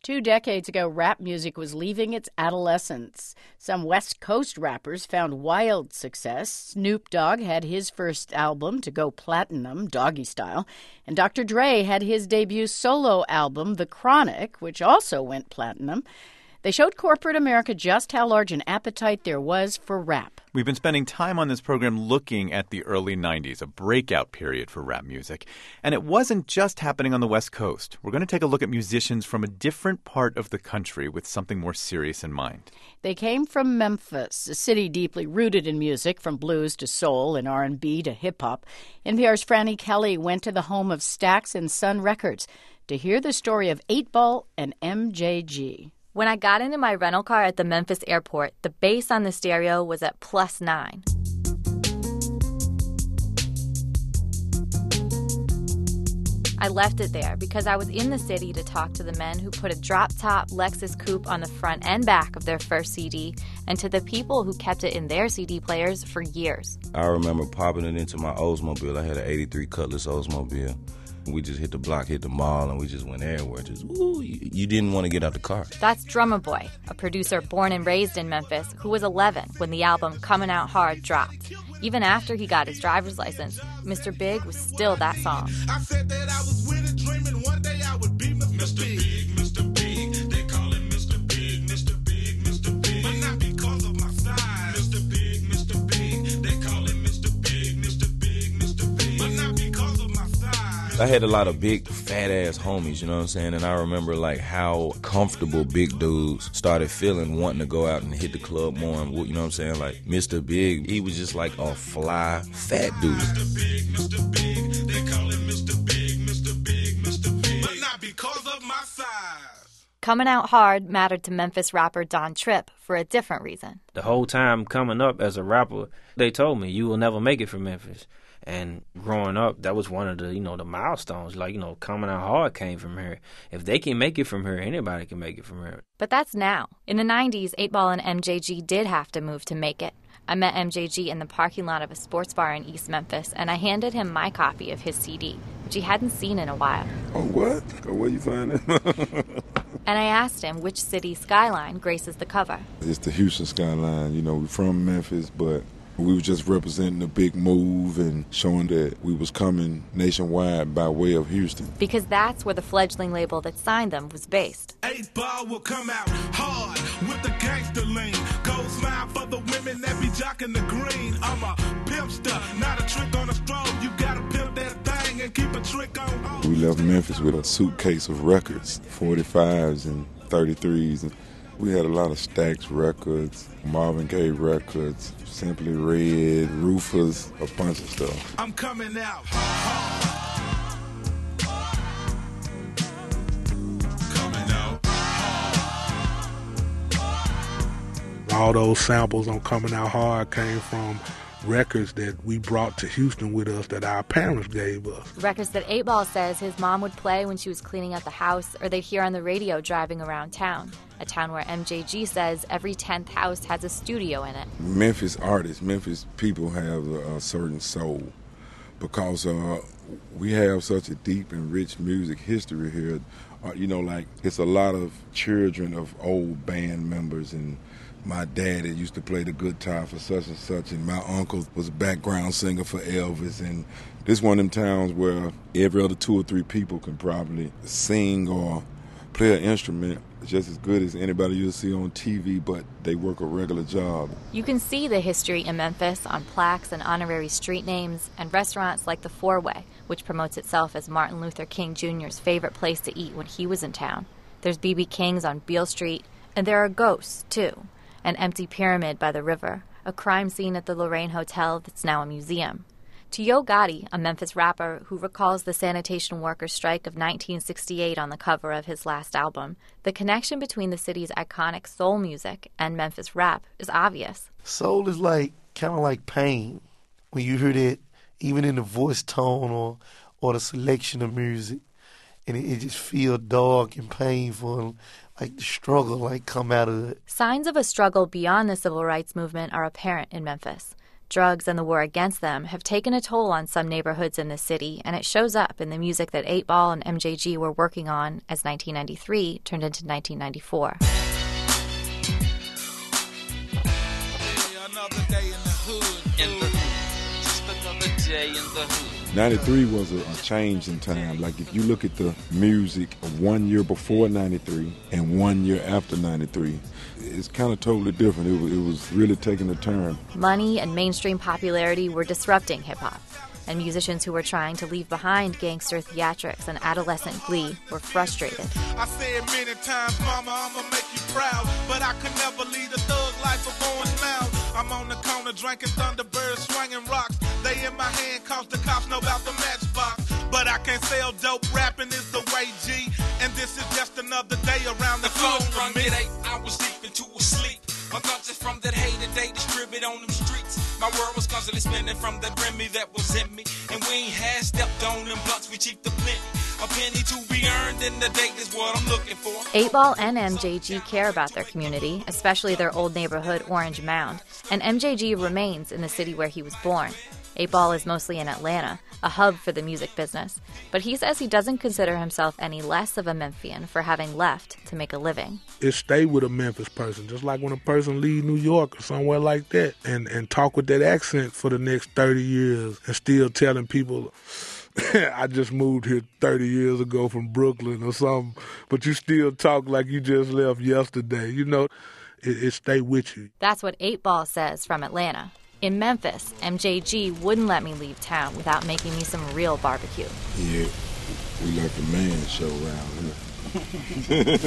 2 decades ago, rap music was leaving its adolescence. Some West Coast rappers found wild success. Snoop Dogg had his first album to go platinum, Doggy Style, and Dr. Dre had his debut solo album, The Chronic, which also went platinum. They showed corporate America just how large an appetite there was for rap. We've been spending time on this program looking at the early 90s, a breakout period for rap music. And it wasn't just happening on the West Coast. We're going to take a look at musicians from a different part of the country with something more serious in mind. They came from Memphis, a city deeply rooted in music, from blues to soul and R&B to hip-hop. NPR's Franny Kelly went to the home of Stax and Sun Records to hear the story of 8-Ball and MJG. When I got into my rental car at the Memphis airport, the bass on the stereo was at +9. I left it there because I was in the city to talk to the men who put a drop-top Lexus coupe on the front and back of their first CD, and to the people who kept it in their CD players for years. I remember popping it into my Oldsmobile. I had an 83 Cutlass Oldsmobile. We just hit the block, hit the mall, and we just went everywhere. Just, ooh, you didn't want to get out the car. That's Drummer Boy, a producer born and raised in Memphis who was 11 when the album Coming Out Hard dropped. Even after he got his driver's license, Mr. Big was still that song. I said that I was with it, dreaming one day I would be Mr. Big, Mr. Big. They call him Mr. Big, Mr. Big, Mr. Big. But not because of my size. Mr. Big, Mr. Big. They call him Mr. Big, Mr. Big, Mr. Big. But not because of my size. I had a lot of big, fat-ass homies, you know what I'm saying? And I remember, like, how comfortable big dudes started feeling, wanting to go out and hit the club more. And, you know what I'm saying? Like, Mr. Big, he was just like a fly, fat dude. Mr. Big, Mr. Big. They call him Mr. Big, Mr. Big, Mr. Big. But not because of my size. Coming Out Hard mattered to Memphis rapper Don Tripp for a different reason. The whole time coming up as a rapper, they told me, you will never make it from Memphis. And growing up, that was one of the, the milestones. Like, Coming Out Hard came from here. If they can make it from here, anybody can make it from here. But that's now. In the 90s, 8-Ball and MJG did have to move to make it. I met MJG in the parking lot of a sports bar in East Memphis, and I handed him my copy of his CD, which he hadn't seen in a while. Oh, what? Oh, where you find it? And I asked him which city's skyline graces the cover. It's the Houston skyline. We're from Memphis, but we were just representing a big move and showing that we was coming nationwide by way of Houston. Because that's where the fledgling label that signed them was based. 8-Ball will come out hard with the gangster lean. Gold smile for the women that be jocking the green. I'm a pimpster, not a trick on a strobe. You gotta pimp that thing and keep a trick on hold. We left Memphis with a suitcase of records, 45s and 33s. And we had a lot of Stax records, Marvin Gaye records, Simply Red, Rufus, a bunch of stuff. I'm coming out. Coming out. All those samples on Coming Out Hard came from records that we brought to Houston with us that our parents gave us. Records that 8-Ball says his mom would play when she was cleaning up the house or they'd hear on the radio driving around town. A town where MJG says every 10th house has a studio in it. Memphis artists, Memphis people have a certain soul because we have such a deep and rich music history here. Like it's a lot of children of old band members, and my daddy used to play the guitar for such and such, and my uncle was a background singer for Elvis. And this one of them towns where every other 2 or 3 people can probably sing or play an instrument just as good as anybody you'll see on TV, but they work a regular job. You can see the history in Memphis on plaques and honorary street names and restaurants like the Four Way, which promotes itself as Martin Luther King Jr.'s favorite place to eat when he was in town. There's B.B. King's on Beale Street, and there are ghosts, too. An empty pyramid by the river, a crime scene at the Lorraine Hotel that's now a museum. To Yo Gotti, a Memphis rapper who recalls the sanitation workers' strike of 1968 on the cover of his last album, the connection between the city's iconic soul music and Memphis rap is obvious. Soul is kind of like pain. When you hear that, even in the voice tone or the selection of music, and it just feels dark and painful, like the struggle come out of it. Signs of a struggle beyond the civil rights movement are apparent in Memphis. Drugs and the war against them have taken a toll on some neighborhoods in the city, and it shows up in the music that 8-Ball and MJG were working on as 1993 turned into 1994. Another day in the hood. Just another day in the hood. 93 was a change in time. Like if you look at the music of 1 year before 93 and 1 year after 93, it's kind of totally different. It was really taking a turn. Money and mainstream popularity were disrupting hip-hop, and musicians who were trying to leave behind gangster theatrics and adolescent glee were frustrated. I said many times, Mama, I'ma make you proud, but I could never lead a thug life of Orange Mound. I'm on the corner drinking Thunderbird, swinging rocks. They in my hand cause the cops know about the matchbox. But I can't sell dope, rapping is the way, G. And this is just another day around the phone corner rung for me. at 8, I was deep into a sleep. My thoughts is from that hate that they distribute on them streets. My world was constantly spinning from that Remy that was in me. And we ain't had stepped on them blunts, we cheap the plenty. A penny to be earned in the date is what I'm looking for. 8-Ball and MJG care about their community, especially their old neighborhood, Orange Mound. And MJG remains in the city where he was born. 8-Ball is mostly in Atlanta, a hub for the music business. But he says he doesn't consider himself any less of a Memphian for having left to make a living. It stay with a Memphis person, just like when a person leave New York or somewhere like that and talk with that accent for the next 30 years and still telling people, I just moved here 30 years ago from Brooklyn or something, but you still talk like you just left yesterday. You know, it stay with you. That's what 8-Ball says from Atlanta. In Memphis, MJG wouldn't let me leave town without making me some real barbecue. Yeah, we like the man show around here.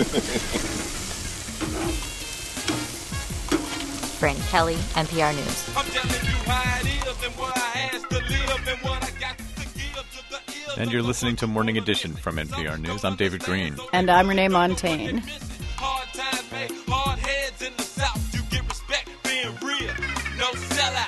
Brandy Kelly, NPR News. I'm telling you how it is and what I has to live and what I got to give to the ill. And you're listening to Morning Edition from NPR News. I'm David Green. And I'm Renee Montagne. Hard times make hard heads in the South. You get respect being real. No sellout.